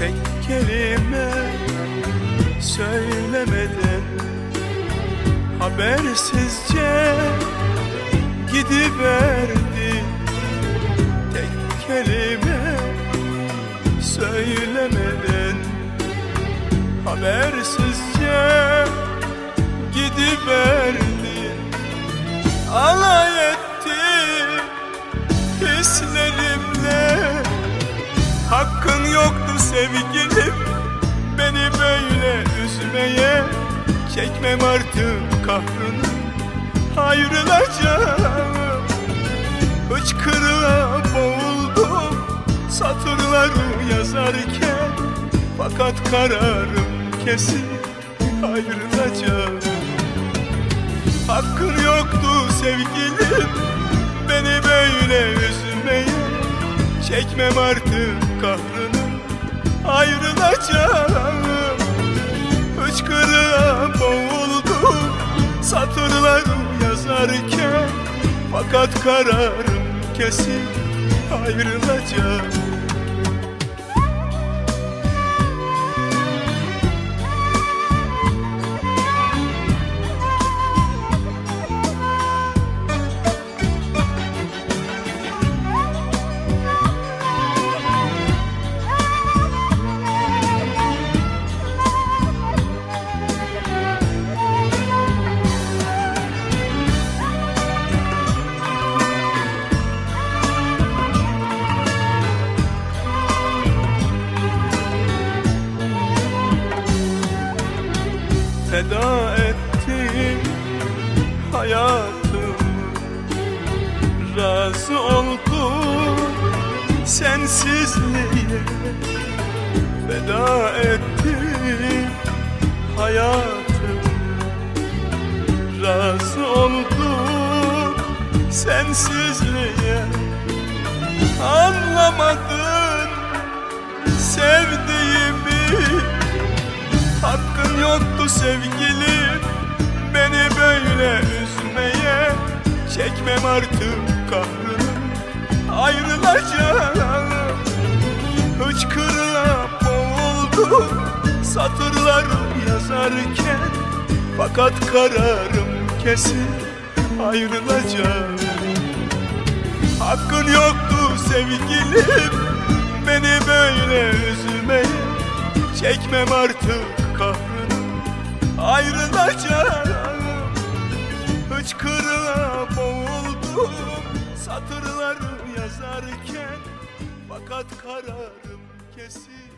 tek kelime söylemeden habersizce gidiverdi. Tek kelime söylemeden habersizce gidiverdi. Alay etti hislerimle, hakkın yoktu sevgilim beni böyle üzmeye. Çekmem artık kahrını, ayrılacağım. Hıçkırığa boğuldum satırları yazarken, fakat kararım kesin, ayrılacağım. Hakkın yoktu sevgilim beni böyle üzmeye. Çekmem artık kahrını, ayrılacağım. Hıçkırığa boğuldum satırları yazarken, fakat kararım kesin, ayrılacağım. Feda ettim hayatım, razı oldum sensizliğe. Feda ettim hayatım, razı oldum sensizliğe. Anlamadın sevdiğimi, hakkın yoktu sevgilim beni böyle üzmeye. Çekmem artık kahrını, ayrılacağım. Hıçkırığa boğuldum satırları yazarken, fakat kararım kesin, ayrılacağım. Hakkın yoktu sevgilim beni böyle üzmeye. Çekmem artık kahrını, ayrılacağım. Hıçkırığa boğuldum satırları yazarken, fakat kararım kesin,